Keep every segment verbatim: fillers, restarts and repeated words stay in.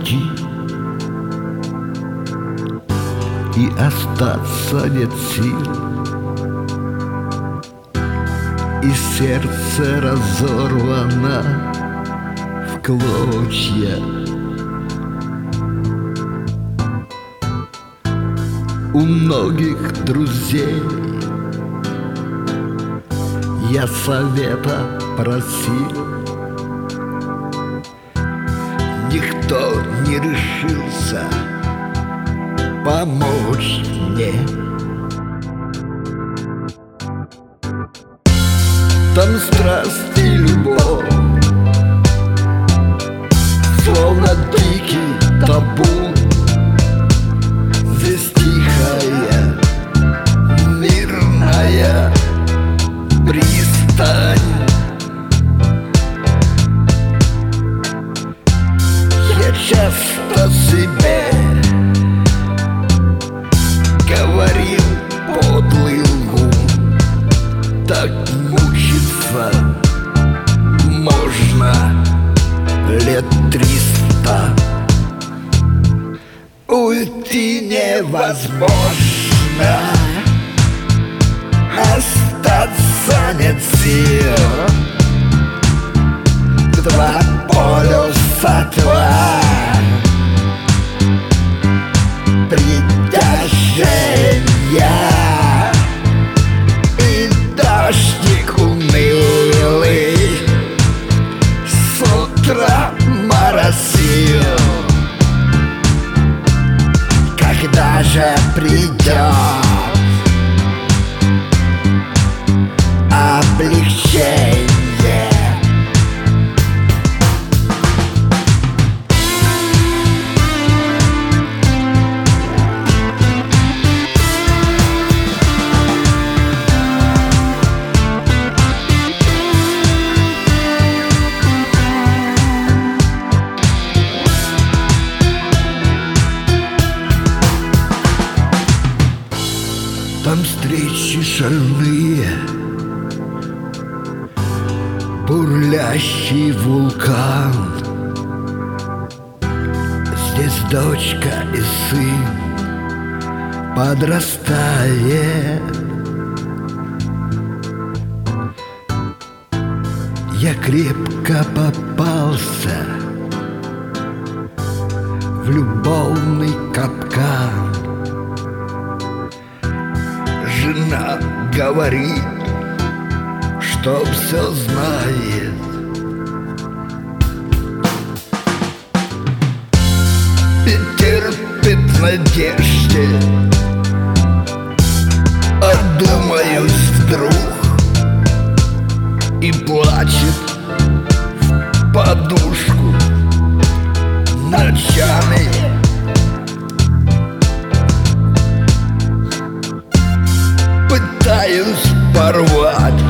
уйти, и остаться нет сил, и сердце разорвано в клочья. У многих друзей я совета просил, никто не решился помочь мне. Там страсть и любовь, словно дикий табун. Здесь тихая, мирная пристань. Я часто себе говорил подлый лгун, так мучиться можно лет триста. Уйти невозможно, остаться нет сил. Два полюса, два притяжения, и дождик унылый с утра моросил. Когда же придет облегчение? Там встречи шальные, бурлящий вулкан. Здесь дочка и сын подрастает. Я крепко попался в любовный капкан. Жена говорит, что все знает. И терпит в надежде, одумаюсь вдруг, и плачет в подушку ночами. Пытаюсь порвать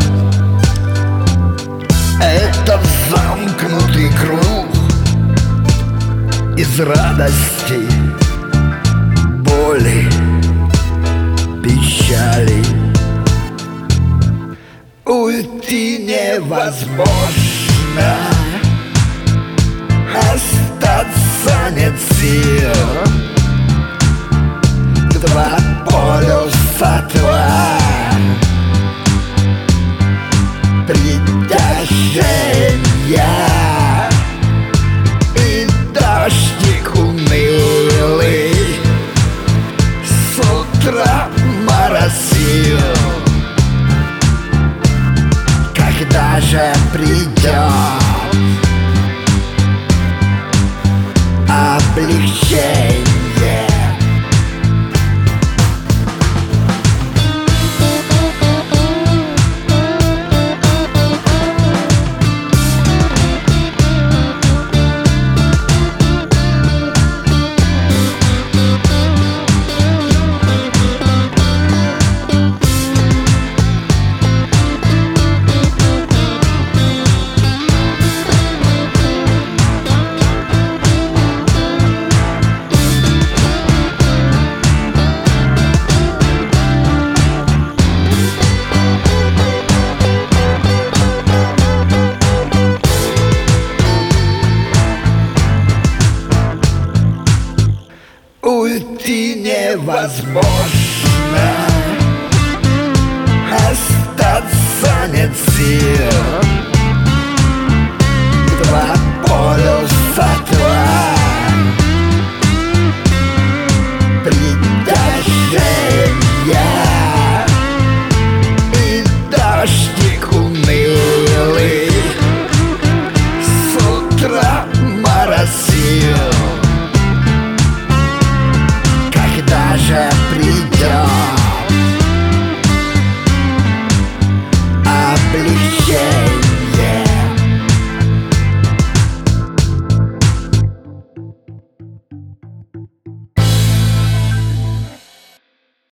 этот замкнутый круг из радости, боли, печали. Уйти невозможно, остаться нет сил. Два полюса, два притяжения, и дождик унылый с утра моросил. Когда же придет облегчение? уйти невозможно, остаться нет сил.